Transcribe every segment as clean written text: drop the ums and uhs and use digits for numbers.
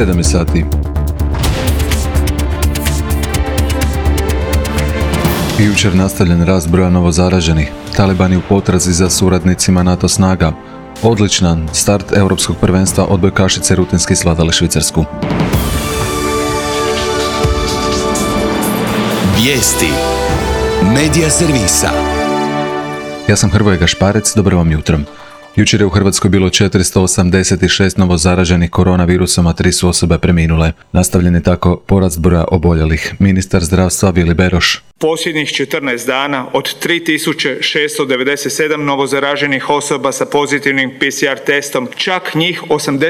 7 je sati. Jučer nastavljen rast broja novozaraženih. Talibani u potrazi za suradnicima NATO snaga. Odličan start europskog prvenstva, odbojkašice rutinski svladale Švicarsku. Vijesti Medija servisa. Ja sam Hrvoje Gašparec, dobro vam jutro. Jučer je u Hrvatskoj bilo 486 novozaraženih koronavirusom, a 3 su osobe preminule. Nastavljen je tako porast broja oboljelih. Ministar zdravstva Vili Beroš. Posljednjih 14 dana od 3697 novozaraženih osoba sa pozitivnim PCR testom, čak njih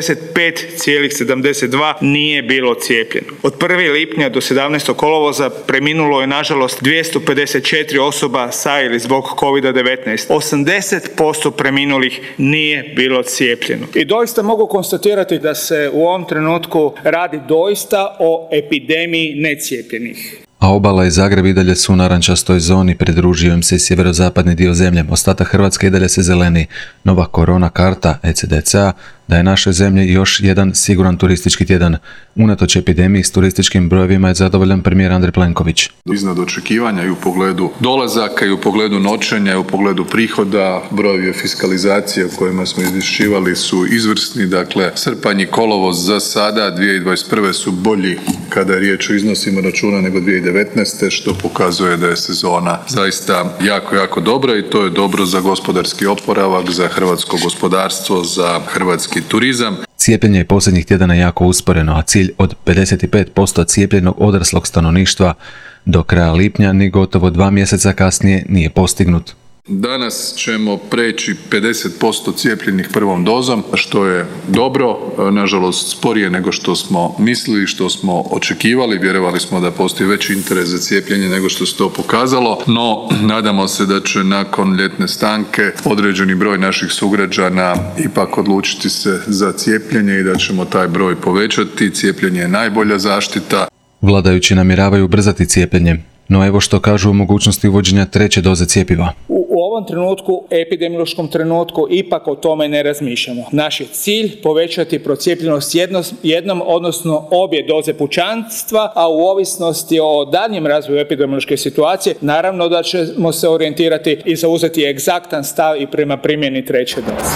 85,72 nije bilo cijepljeno. Od 1. lipnja do 17. kolovoza preminulo je nažalost 254 osoba sa ili zbog COVID-19. 80% preminulih nije bilo cijepljeno. I doista mogu konstatirati da se u ovom trenutku radi doista o epidemiji necijepljenih. A obala i Zagreb i dalje su u narančastoj zoni, pridružio im se i sjeverozapadni dio zemlje. Ostatak Hrvatske i dalje se zeleni. Nova korona karta ECDC-a da je našoj zemlji još jedan siguran turistički tjedan. Unatoč epidemiji s turističkim brojevima je zadovoljan premijer Andrej Plenković. Iznad očekivanja i u pogledu dolazaka i u pogledu noćenja i u pogledu prihoda, brojevi fiskalizacije o kojima smo izvješćivali su izvrsni. Dakle, srpanj i kolovoz za sada 2021. su bolji kada je riječ o iznosima računa nego 2019. što pokazuje da je sezona zaista jako dobra i to je dobro za gospodarski oporavak, za hrvatsko gospodarstvo, za hrvatski turizam. Cijepljenje je posljednjih tjedana jako usporeno, a cilj od 55% cijepljenog odraslog stanovništva do kraja lipnja ni gotovo 2 mjeseca kasnije nije postignut. Danas ćemo preći 50% cijepljenih prvom dozom, što je dobro, nažalost sporije nego što smo mislili, što smo očekivali. Vjerovali smo da postoji veći interes za cijepljenje nego što se to pokazalo, no nadamo se da će nakon ljetne stanke određeni broj naših sugrađana ipak odlučiti se za cijepljenje i da ćemo taj broj povećati. Cijepljenje je najbolja zaštita. Vladajući namjeravaju ubrzati cijepljenje, no evo što kažu o mogućnosti uvođenja 3. doze cjepiva. U ovom trenutku, epidemiološkom trenutku, ipak o tome ne razmišljamo. Naš je cilj povećati procijepljenost jednom, odnosno obje doze pučanstva, a u ovisnosti o daljnjem razvoju epidemiološke situacije, naravno da ćemo se orijentirati i zauzeti egzaktan stav i prema primjeni 3. doze.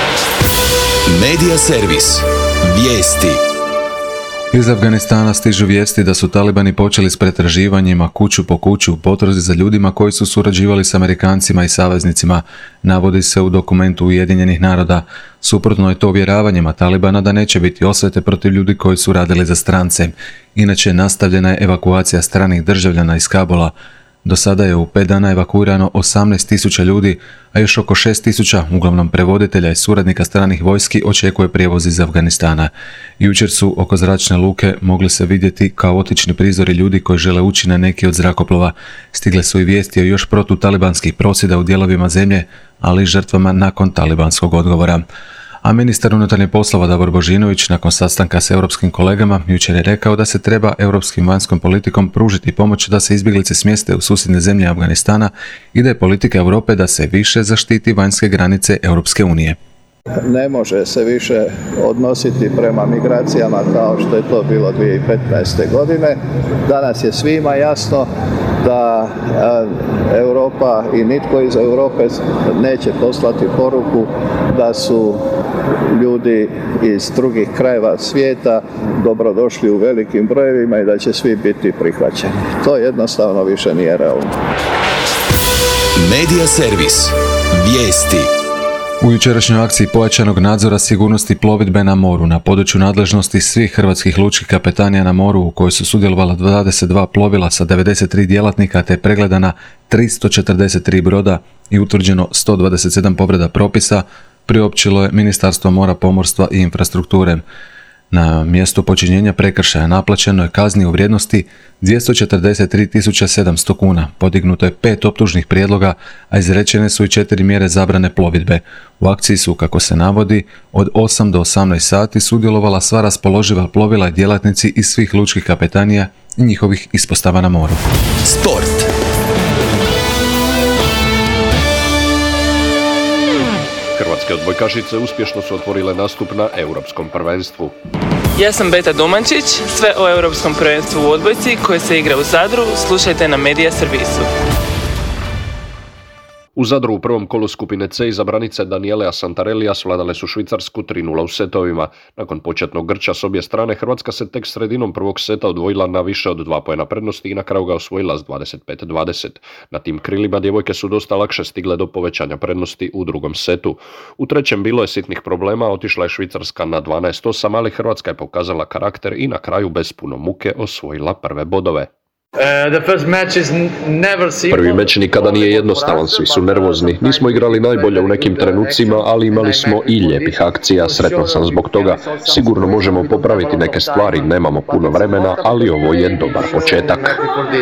Medija servis. Vijesti. Iz Afganistana stižu vijesti da su talibani počeli s pretraživanjima kuću po kuću u potrazi za ljudima koji su surađivali s Amerikancima i saveznicima, navodi se u dokumentu Ujedinjenih naroda. Suprotno je to uvjeravanjima Talibana da neće biti osvete protiv ljudi koji su radili za strance. Inače, nastavljena je evakuacija stranih državljana iz Kabula. Do sada je u 5 dana evakuirano 18.000 ljudi, a još oko 6.000, uglavnom prevoditelja i suradnika stranih vojski, očekuje prijevoz iz Afganistana. Jučer su oko zračne luke mogli se vidjeti kaotični prizori ljudi koji žele ući na neki od zrakoplova. Stigle su i vijesti o još protutalibanskih prosvjeda u dijelovima zemlje, ali i žrtvama nakon talibanskog odgovora. A ministar unutarnjih poslova Davor Božinović nakon sastanka s europskim kolegama jučer je rekao da se treba europskim vanjskom politikom pružiti pomoć da se izbjeglice smjeste u susjedne zemlje Afganistana i da je politika Europe da se više zaštiti vanjske granice Europske unije. Ne može se više odnositi prema migracijama kao što je to bilo 2015. godine. Danas je svima jasno da Europa i nitko iz Europe neće poslati poruku da su ljudi iz drugih krajeva svijeta dobrodošli u velikim brojevima i da će svi biti prihvaćeni. To jednostavno više nije realno. Medija servis. Vijesti. U jučerašnjoj akciji pojačanog nadzora sigurnosti plovidbe na moru na području nadležnosti svih hrvatskih lučkih kapetanija na moru u kojoj su sudjelovala 22 plovila sa 93 djelatnika te pregledana 343 broda i utvrđeno 127 povreda propisa, priopćilo je Ministarstvo mora, pomorstva i infrastrukture. Na mjestu počinjenja prekršaja naplaćeno je kazni u vrijednosti 243.700 kuna, podignuto je 5 optužnih prijedloga, a izrečene su i 4 mjere zabrane plovidbe. U akciji su, kako se navodi, od 8 do 18 sati sudjelovala sva raspoloživa plovila i djelatnici iz svih lučkih kapetanija i njihovih ispostava na moru. Sport. Hrvatske odbojkašice uspješno su otvorile nastup na europskom prvenstvu. Ja sam Beta Dumančić, sve o Europskom prvenstvu u odbojci koje se igra u Zadru slušajte na Medija servisu. U Zadru u prvom kolu skupine C izabranice Daniele Santarellija svladale su Švicarsku 3:0 u setovima. Nakon početnog grča s obje strane, Hrvatska se tek sredinom prvog seta odvojila na više od 2 poena prednosti i na kraju ga osvojila s 25-20. Na tim krilima djevojke su dosta lakše stigle do povećanja prednosti u drugom setu. U trećem bilo je sitnih problema, otišla je Švicarska na 12-8, ali Hrvatska je pokazala karakter i na kraju bez puno muke osvojila prve bodove. Prvi meč nikada nije jednostavan, svi su nervozni. Nismo igrali najbolje u nekim trenucima, ali imali smo i lijepih akcija, sretan sam zbog toga. Sigurno možemo popraviti neke stvari, nemamo puno vremena, ali ovo je dobar početak.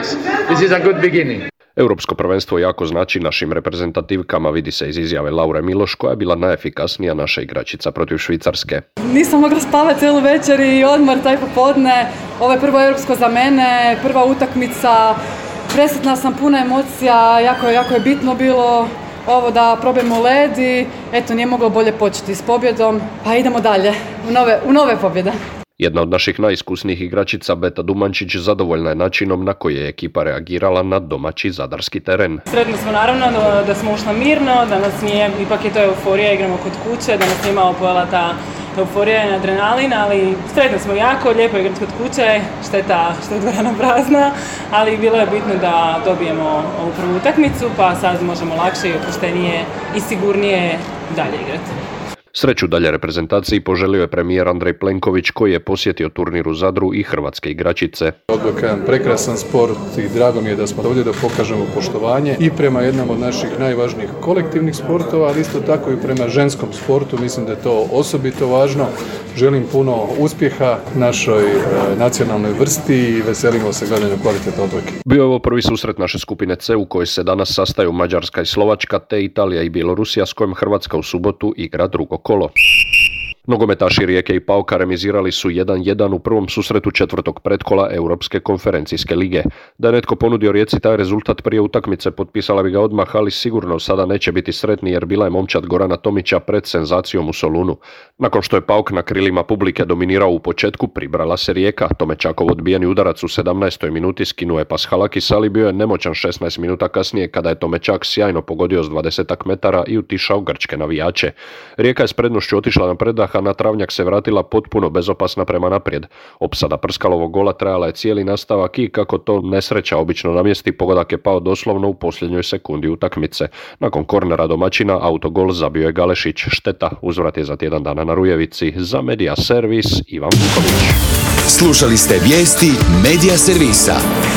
Europsko prvenstvo jako znači našim reprezentativkama, vidi se iz izjave Laure Miloš, koja je bila najefikasnija naša igračica protiv Švicarske. Nisam mogla spavati cijelu večer i odmor taj popodne. Ovo je prvo europsko za mene, prva utakmica. Presretna sam, puna emocija, jako je bitno bilo ovo da probajemo led i eto, nije moglo bolje početi s pobjedom. Pa idemo dalje, u nove pobjede. Jedna od naših najiskusnijih igračica, Beta Dumančić, zadovoljna je načinom na koji je ekipa reagirala na domaći zadarski teren. Sretni smo naravno da smo ušla mirno, da nas nije, ipak je to euforija, igramo kod kuće, da nas nije malo pojela ta euforija i adrenalin, ali sretni smo jako, lijepo igrati kod kuće, šteta što je dvorana prazna, ali bilo je bitno da dobijemo ovu prvu utakmicu, pa sad možemo lakše i opuštenije i sigurnije dalje igrati. Sreću dalje reprezentaciji poželio je premijer Andrej Plenković, koji je posjetio turnir u Zadru i hrvatske igračice. Odbojka je jedan prekrasan sport i drago mi je da smo ovdje da pokažemo poštovanje i prema jednom od naših najvažnijih kolektivnih sportova, ali isto tako i prema ženskom sportu. Mislim da je to osobito važno. Želim puno uspjeha našoj nacionalnoj vrsti i veselimo se gledanju kvalitetne odbojke. Bio je ovo prvi susret naše skupine C u kojoj se danas sastaju Mađarska i Slovačka, te Italija i Bjelorusija, s kojom Hrvatska u subotu igra drugo kolo. Nogometaši Rijeke i Pauka remizirali su 1:1 u prvom susretu četvrtog pretkola Europske konferencijske lige. Da je netko ponudio Rijeci taj rezultat prije utakmice, potpisala bi ga odmah, ali sigurno sada neće biti sretni jer bila je momčad Gorana Tomića pred senzacijom u Solunu. Nakon što je Pauk na krilima publike dominirao u početku, pribrala se Rijeka. Tomečakov odbijeni udarac u 17. minuti skinuo je Pashalakis, ali bio je nemoćan 16 minuta kasnije kada je Tomečak sjajno pogodio s 20 metara i utišao grčke navijače. Rijeka je s prednošću otišla na predah, a na travnjak se vratila potpuno bezopasna prema naprijed. Opsada Prskalovog gola trajala je cijeli nastavak i kako to nesreća obično namjesti, pogodak je pao doslovno u posljednjoj sekundi utakmice. Nakon kornera domaćina autogol zabio je Galešić. Šteta, uzvrat je za tjedan dana na Rujevici. Za Medija servis Ivan Vuković. Slušali ste vijesti Medija servisa.